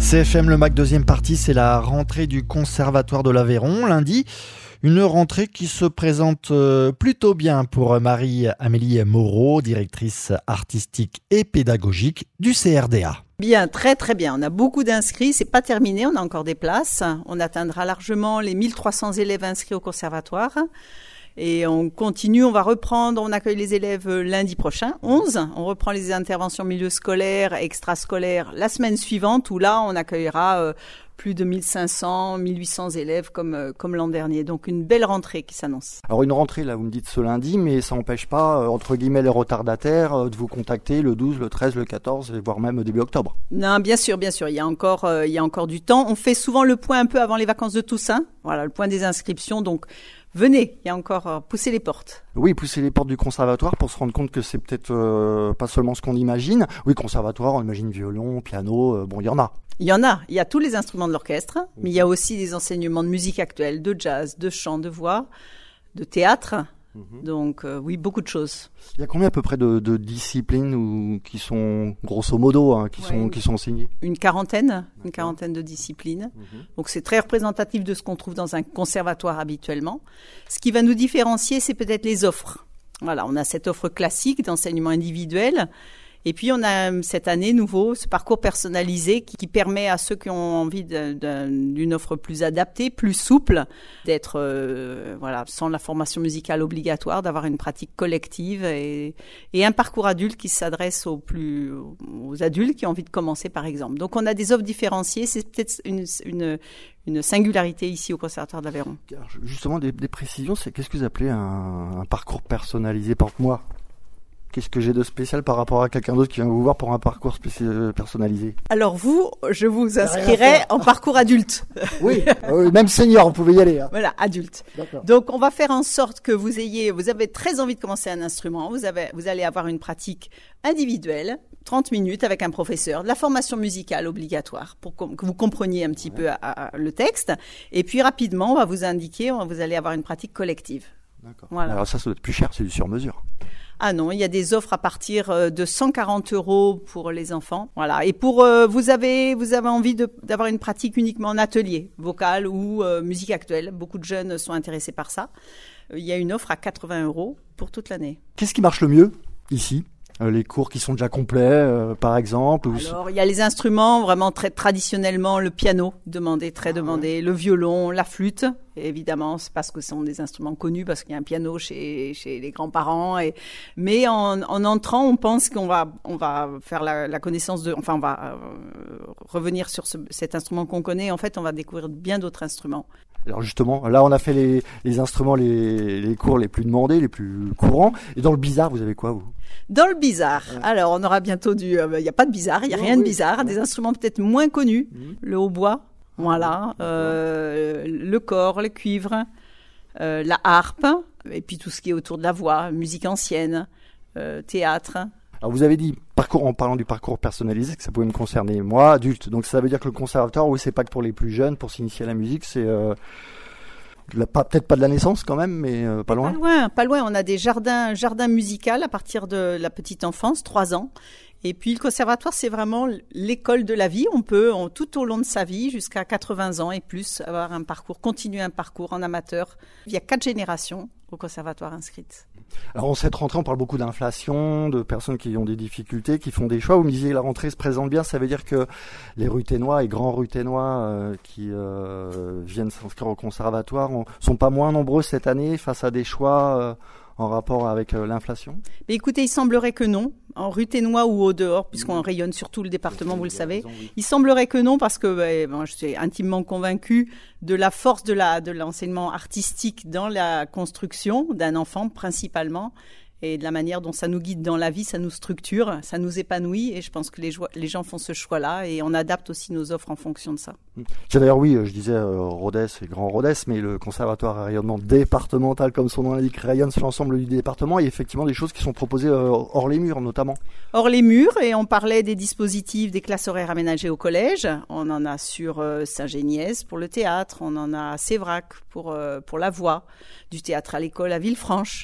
CFM Le Mac, deuxième partie, c'est la rentrée du Conservatoire de l'Aveyron. Lundi, une rentrée qui se présente plutôt bien pour Marie-Amélie Moreau, directrice artistique et pédagogique du CRDA. Bien, très très bien. On a beaucoup d'inscrits, c'est pas terminé, on a encore des places. On atteindra largement les 1300 élèves inscrits au conservatoire. Et on continue, on va reprendre, on accueille les élèves lundi prochain, 11. On reprend les interventions milieu scolaire, extrascolaire la semaine suivante, où là, on accueillera plus de 1500, 1800 élèves comme l'an dernier. Donc une belle rentrée qui s'annonce. Alors une rentrée, là, vous me dites ce lundi, mais ça n'empêche pas, entre guillemets, les retardataires de vous contacter le 12, le 13, le 14, voire même début octobre. Non, bien sûr. Il y a encore du temps. On fait souvent le point un peu avant les vacances de Toussaint. Voilà, le point des inscriptions. Donc, venez, il y a encore poussez les portes. Oui, pousser les portes du conservatoire pour se rendre compte que c'est peut-être pas seulement ce qu'on imagine. Oui, conservatoire, on imagine violon, piano, bon, il y en a. Il y a tous les instruments de l'orchestre, mais il y a aussi des enseignements de musique actuelle, de jazz, de chant, de voix, de théâtre. Donc oui, beaucoup de choses. Il y a combien à peu près de disciplines qui sont grosso modo qui sont enseignées? Une quarantaine de disciplines. Donc c'est très représentatif de ce qu'on trouve dans un conservatoire habituellement. Ce qui va nous différencier, c'est peut-être les offres. Voilà, on a cette offre classique d'enseignement individuel. Et puis, on a cette année nouveau ce parcours personnalisé qui permet à ceux qui ont envie d'une offre plus adaptée, plus souple, d'être sans la formation musicale obligatoire, d'avoir une pratique collective et un parcours adulte qui s'adresse aux adultes qui ont envie de commencer, par exemple. Donc, on a des offres différenciées. C'est peut-être une singularité ici au Conservatoire de l'Aveyron. Justement, des précisions, qu'est-ce que vous appelez un parcours personnalisé pour moi? Qu'est-ce que j'ai de spécial par rapport à quelqu'un d'autre qui vient vous voir pour un parcours personnalisé? Alors je vous inscrirai en parcours adulte. Oui, même senior, vous pouvez y aller. Hein. Voilà, adulte. D'accord. Donc on va faire en sorte que vous avez très envie de commencer un instrument, vous allez avoir une pratique individuelle, 30 minutes avec un professeur, de la formation musicale obligatoire pour que vous compreniez un petit peu le texte. Et puis rapidement, on va vous indiquer, vous allez avoir une pratique collective. D'accord. Voilà. Alors ça doit être plus cher, c'est du sur-mesure. Ah non, il y a des offres à partir de 140 € pour les enfants. Voilà. Et pour vous avez envie d'avoir une pratique uniquement en atelier, vocal ou musique actuelle. Beaucoup de jeunes sont intéressés par ça. Il y a une offre à 80 € pour toute l'année. Qu'est-ce qui marche le mieux ici? Les cours qui sont déjà complets, par exemple? Alors, il y a les instruments, vraiment très traditionnellement, le piano, très demandé, le violon, la flûte. Et évidemment, c'est parce que ce sont des instruments connus, parce qu'il y a un piano chez les grands-parents. Mais en entrant, on pense qu'on va faire la connaissance on va revenir sur cet instrument qu'on connaît. En fait, on va découvrir bien d'autres instruments. Alors justement, là on a fait les instruments, les cours les plus demandés, les plus courants. Et dans le bizarre, vous avez quoi, vous? Dans le bizarre, alors on aura bientôt il n'y a pas de bizarre, il n'y a rien de bizarre, des instruments peut-être moins connus, le hautbois, voilà, le cor, le cuivre, la harpe, et puis tout ce qui est autour de la voix, musique ancienne, théâtre. Alors vous avez dit en parlant du parcours personnalisé que ça pouvait me concerner moi, adulte. Donc ça veut dire que le conservatoire, oui, c'est pas que pour les plus jeunes, pour s'initier à la musique, c'est peut-être pas de la naissance quand même, mais pas loin. Pas loin. On a des jardins musicaux à partir de la petite enfance, 3 ans. Et puis le conservatoire, c'est vraiment l'école de la vie. On peut, tout au long de sa vie, jusqu'à 80 ans et plus, avoir continuer un parcours en amateur. Il y a 4 générations au conservatoire inscrites. Alors en cette rentrée, on parle beaucoup d'inflation, de personnes qui ont des difficultés, qui font des choix. Vous me disiez que la rentrée se présente bien, ça veut dire que les Ruthénois et grands Ruthénois qui viennent s'inscrire au conservatoire sont pas moins nombreux cette année face à des choix en rapport avec l'inflation? Mais écoutez, il semblerait que non. En Ruthénois ou au dehors, puisqu'on rayonne sur tout le département, vous le savez. Il semblerait que non, parce que je suis intimement convaincue de la force de l'enseignement artistique dans la construction d'un enfant principalement, et de la manière dont ça nous guide dans la vie, ça nous structure, ça nous épanouit, et je pense que les gens font ce choix-là, et on adapte aussi nos offres en fonction de ça. Tiens, d'ailleurs, oui, je disais Rodez et Grand Rodez, mais le conservatoire à rayonnement départemental, comme son nom l'indique, rayonne sur l'ensemble du département. Il y a effectivement des choses qui sont proposées hors les murs, notamment. Hors les murs, et on parlait des dispositifs des classes horaires aménagées au collège. On en a sur Saint-Géniès pour le théâtre, on en a à Sévrac pour la voix, du théâtre à l'école à Villefranche.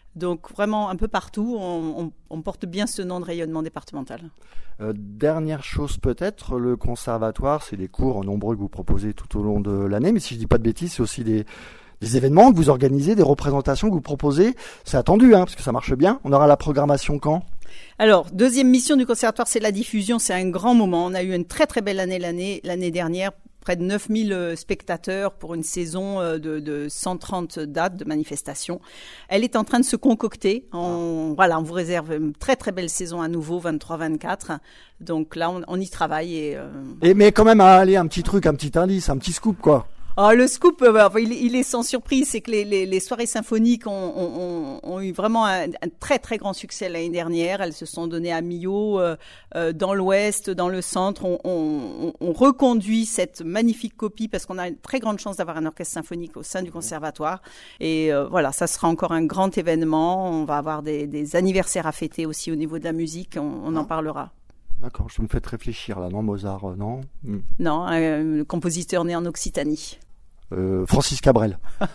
Donc vraiment un peu partout, on porte bien ce nom de rayonnement départemental. Dernière chose peut-être, le conservatoire, c'est des cours nombreux que vous proposez tout au long de l'année, mais si je dis pas de bêtises, c'est aussi des événements que vous organisez, des représentations que vous proposez. C'est attendu, parce que ça marche bien. On aura la programmation quand ? Alors, deuxième mission du conservatoire, c'est la diffusion. C'est un grand moment. On a eu une très très belle année l'année dernière. Près de 9000 spectateurs pour une saison de 130 dates de manifestations. Elle est en train de se concocter. On vous réserve une très très belle saison à nouveau, 23-24. Donc là, on y travaille. Mais quand même, allez, un petit truc, un petit indice, un petit scoop, quoi. Oh, le scoop, il est sans surprise. C'est que les soirées symphoniques ont eu vraiment un très très grand succès l'année dernière. Elles se sont données à Millau, dans l'ouest, dans le centre. On reconduit cette magnifique copie parce qu'on a une très grande chance d'avoir un orchestre symphonique au sein du conservatoire. Et ça sera encore un grand événement. On va avoir des anniversaires à fêter aussi au niveau de la musique. On en parlera. D'accord, je me fais réfléchir là, non, Mozart, non. Non, un compositeur né en Occitanie. Francis Cabrel.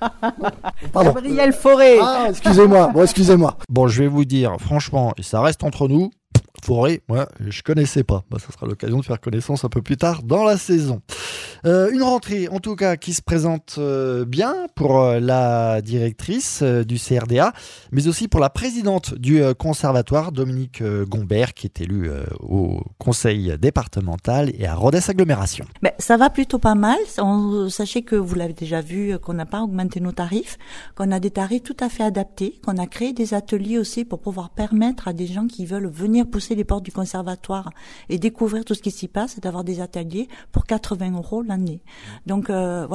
Pardon. Gabriel Fauré. Ah, excusez-moi. Bon, je vais vous dire, franchement, et ça reste entre nous, Fauré, moi, je connaissais pas. Ça sera l'occasion de faire connaissance un peu plus tard dans la saison. Une rentrée, en tout cas, qui se présente bien pour la directrice du CRDA, mais aussi pour la présidente du conservatoire, Dominique Gombert, qui est élue au conseil départemental et à Rodez Agglomération. Ça va plutôt pas mal. Sachez que vous l'avez déjà vu, qu'on n'a pas augmenté nos tarifs, qu'on a des tarifs tout à fait adaptés, qu'on a créé des ateliers aussi pour pouvoir permettre à des gens qui veulent venir pousser les portes du conservatoire et découvrir tout ce qui s'y passe, d'avoir des ateliers pour 80 € l'année. Donc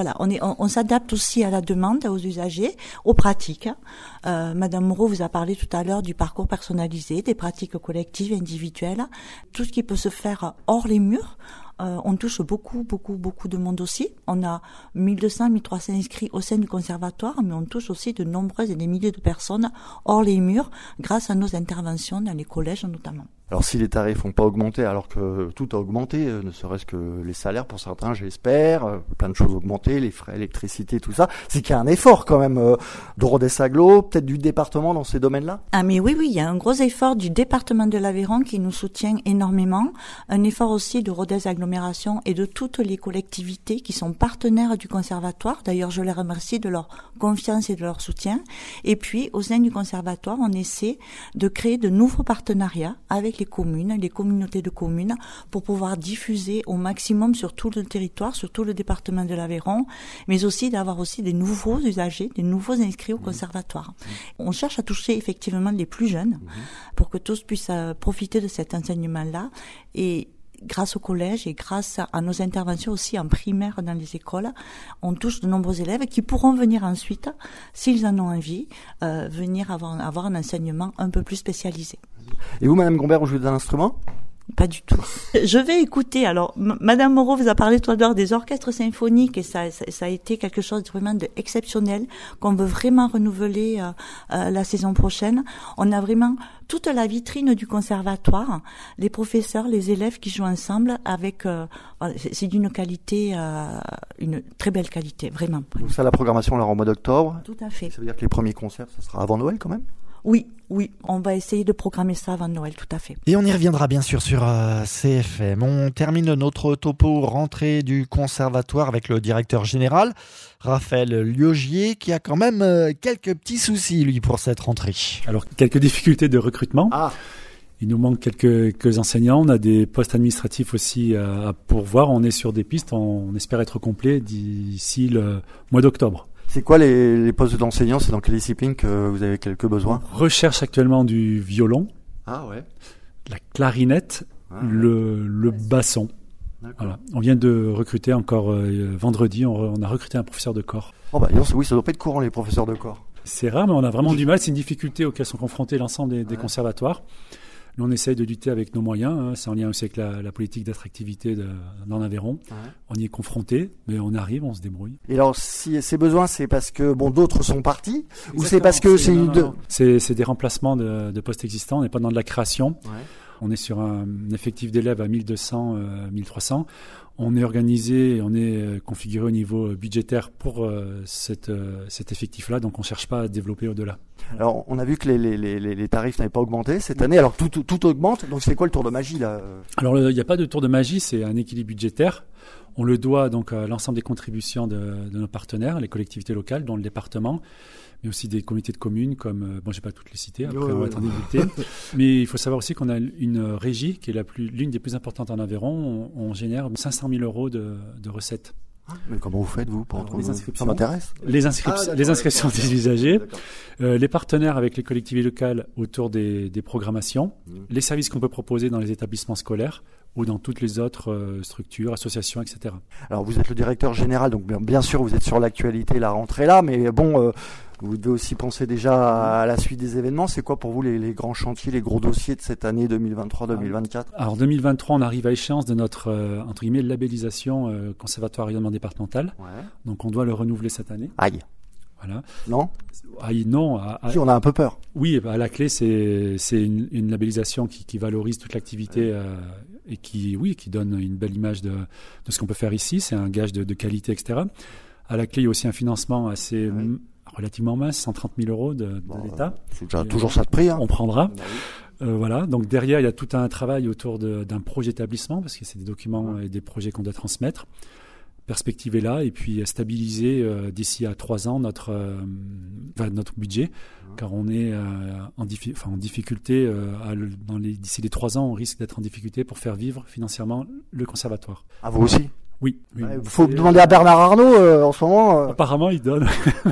on s'adapte aussi à la demande, aux usagers, aux pratiques. Madame Moreau vous a parlé tout à l'heure du parcours personnalisé, des pratiques collectives, individuelles, tout ce qui peut se faire hors les murs. On touche beaucoup de monde aussi. On a 1200, 1300 inscrits au sein du conservatoire, mais on touche aussi de nombreuses et des milliers de personnes hors les murs grâce à nos interventions dans les collèges notamment. Alors si les tarifs n'ont pas augmenté, alors que tout a augmenté, ne serait-ce que les salaires pour certains, j'espère, plein de choses augmentées, les frais, l'électricité, tout ça, c'est qu'il y a un effort quand même de Rodez Agglo, peut-être du département dans ces domaines-là. Ah mais oui, il y a un gros effort du département de l'Aveyron qui nous soutient énormément, un effort aussi de Rodez Agglomération et de toutes les collectivités qui sont partenaires du conservatoire. D'ailleurs, je les remercie de leur confiance et de leur soutien. Et puis, au sein du conservatoire, on essaie de créer de nouveaux partenariats avec les communes, les communautés de communes, pour pouvoir diffuser au maximum sur tout le territoire, sur tout le département de l'Aveyron, mais aussi d'avoir aussi des nouveaux usagers, des nouveaux inscrits au conservatoire. On cherche à toucher effectivement les plus jeunes pour que tous puissent profiter de cet enseignement-là, et grâce au collège et grâce à nos interventions aussi en primaire dans les écoles, on touche de nombreux élèves qui pourront venir ensuite, s'ils en ont envie, venir avoir un enseignement un peu plus spécialisé. Et vous, Madame Gombert, vous jouez d'un instrument ? Pas du tout. Je vais écouter. Alors, Madame Moreau vous a parlé tout à l'heure des orchestres symphoniques et ça a été quelque chose vraiment d'exceptionnel qu'on veut vraiment renouveler la saison prochaine. On a vraiment toute la vitrine du conservatoire, les professeurs, les élèves qui jouent ensemble avec, c'est d'une qualité, une très belle qualité, vraiment. Donc ça, la programmation là en mois d'octobre. Tout à fait. Ça veut dire que les premiers concerts, ça sera avant Noël quand même ? Oui, on va essayer de programmer ça avant Noël, tout à fait. Et on y reviendra bien sûr sur CFM. On termine notre topo rentrée du conservatoire avec le directeur général, Raphaël Liogier, qui a quand même quelques petits soucis, lui, pour cette rentrée. Alors, quelques difficultés de recrutement. Il nous manque quelques enseignants. On a des postes administratifs aussi à pourvoir. On est sur des pistes. On espère être complet d'ici le mois d'octobre. C'est quoi les postes d'enseignants ? C'est dans quelle discipline que vous avez quelques besoins ? On recherche actuellement du violon, la clarinette, le basson. Voilà. On vient de recruter encore vendredi, on a recruté un professeur de corps. Oui, ça doit pas être courant les professeurs de corps. C'est rare, mais on a vraiment du mal. C'est une difficulté auquel sont confrontés l'ensemble des conservatoires. Nous, on essaye de lutter avec nos moyens. C'est en lien aussi avec la politique d'attractivité dans l'Aveyron. On y est confronté, mais on arrive, on se débrouille. Et alors, si ces besoins, c'est parce que d'autres sont partis, ou c'est parce que c'est des remplacements de postes existants. On n'est pas dans de la création. On est sur un effectif d'élèves à 1200, 1300. On est organisé, on est configuré au niveau budgétaire pour cet effectif-là, donc on ne cherche pas à développer au-delà. Alors, on a vu que les tarifs n'avaient pas augmenté cette année. Alors, tout augmente. Donc, c'est quoi le tour de magie là? Alors, il n'y a pas de tour de magie, c'est un équilibre budgétaire. On le doit donc à l'ensemble des contributions de nos partenaires, les collectivités locales, dont le département, mais aussi des comités de communes comme, bon, je ne vais pas toutes les citer, après on va être en débuté. Mais il faut savoir aussi qu'on a une régie qui est l'une des plus importantes en Aveyron. On génère 500 000 euros de recettes. Mais comment vous faites, vous, pour les inscriptions? Ça m'intéresse. Les inscriptions des usagers, les partenaires avec les collectivités locales autour des programmations, les services qu'on peut proposer dans les établissements scolaires ou dans toutes les autres structures, associations, etc. Alors, vous êtes le directeur général, donc bien sûr, vous êtes sur l'actualité, la rentrée là, mais bon, vous devez aussi penser déjà à la suite des événements. C'est quoi pour vous les grands chantiers, les gros dossiers de cette année 2023-2024? Alors 2023, on arrive à échéance de notre entre guillemets labellisation conservatoire rayonnement départemental. Ouais. Donc on doit le renouveler cette année. Aïe. Voilà. Non. Aïe, non. Si, on a un peu peur. Oui, à la clé, c'est une labellisation qui valorise toute l'activité et qui donne une belle image de ce qu'on peut faire ici. C'est un gage de qualité, etc. À la clé, il y a aussi un financement assez relativement mince, 130 000 euros de l'État. C'est déjà toujours ça de prix. Hein. On prendra. Voilà. Donc derrière, il y a tout un travail autour d'un projet d'établissement, parce que c'est des documents et des projets qu'on doit transmettre. Perspective est là, et puis stabiliser d'ici à 3 ans notre budget, car on est en difficulté. D'ici les 3 ans, on risque d'être en difficulté pour faire vivre financièrement le conservatoire. Ah, vous aussi? Oui. Il faut demander à Bernard Arnault en ce moment. Apparemment, il donne.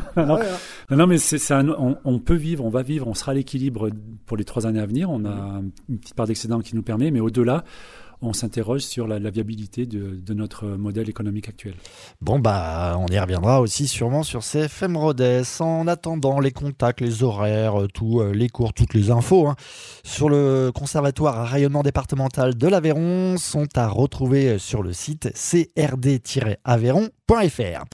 Non, mais on peut vivre, on va vivre, on sera à l'équilibre pour les 3 années à venir. On a une petite part d'excédent qui nous permet, mais au-delà, on s'interroge sur la viabilité de notre modèle économique actuel. Bon, on y reviendra aussi sûrement sur CFM Rodez. En attendant, les contacts, les horaires, les cours, toutes les infos sur le conservatoire à rayonnement départemental de l'Aveyron sont à retrouver sur le site crd-aveyron.fr.